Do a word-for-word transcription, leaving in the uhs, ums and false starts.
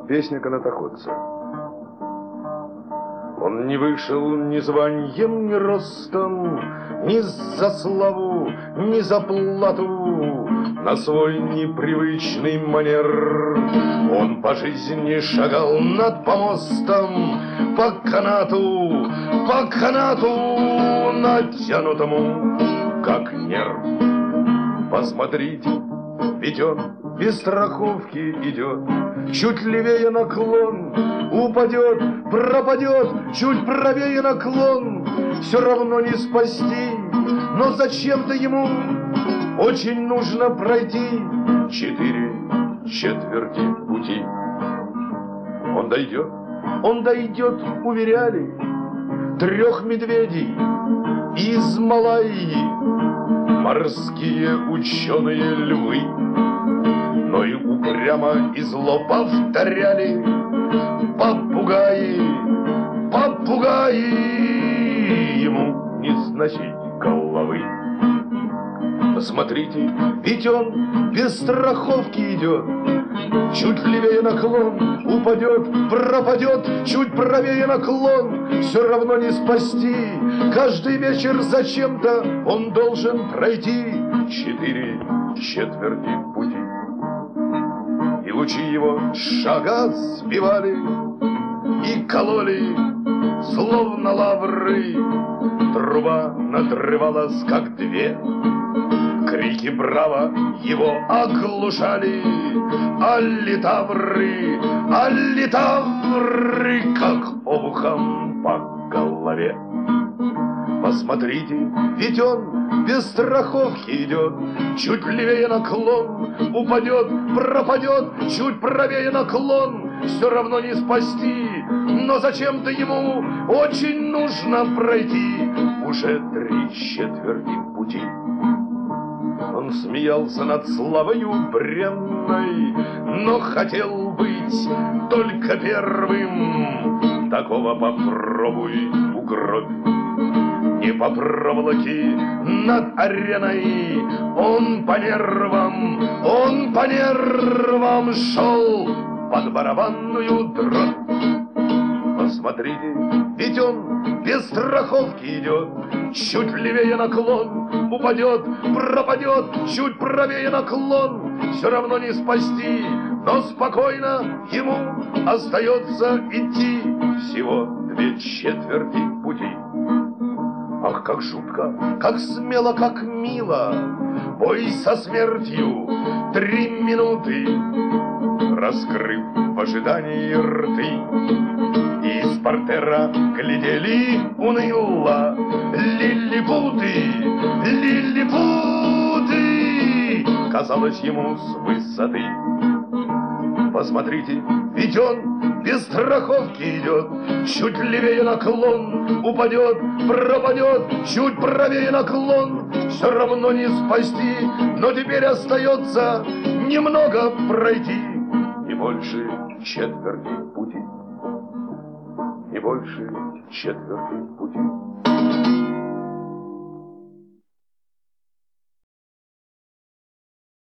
Песня канатоходца. Он не вышел ни званьем, ни ростом, ни за славу, ни за плату, на свой непривычный манер. Он по жизни шагал над помостом, по канату, по канату, натянутому, как нерв. Посмотрите, ведь он без страховки идет, чуть левее наклон, упадет, пропадет, чуть правее наклон, все равно не спасти, но зачем-то ему очень нужно пройти четыре четверти пути. Он дойдет, он дойдет, уверяли, трех медведей из Малайи, морские ученые львы, но и упрямо и зло повторяли попугаи, попугаи, ему не сносить головы. Посмотрите, ведь он без страховки идет, чуть левее наклон, упадет, пропадет, чуть правее наклон, все равно не спасти. Каждый вечер зачем-то он должен пройти четыре четверти пути. И лучи его шага сбивали и кололи, словно лавры. Труба надрывалась, как две. Крики браво его оглушали, а литавры, а литавры, как обухом по голове. Посмотрите, ведь он без страховки идет, чуть левее наклон, упадет, пропадет, чуть правее наклон, все равно не спасти, но зачем-то ему очень нужно пройти уже три четверти пути. Он смеялся над славою бренной, но хотел быть только первым. Такого попробуй угробь. Не по проволоке над ареной, он по нервам, он по нервам шел под барабанную дробь. Посмотрите, ведь он без страховки идет, чуть левее наклон, упадет, пропадет, чуть правее наклон, все равно не спасти, но спокойно ему остается идти всего две четверти пути. Ах, как жутко, как смело, как мило, бой со смертью три минуты, раскрыв в ожидании рты. Из портера глядели уныло лилипуты, лилипуты, казалось ему с высоты. Посмотрите, ведь он без страховки идет, чуть левее наклон, упадет, пропадет, чуть правее наклон, все равно не спасти, но теперь остается немного пройти, не больше четверти пути. Не больше четверти пути.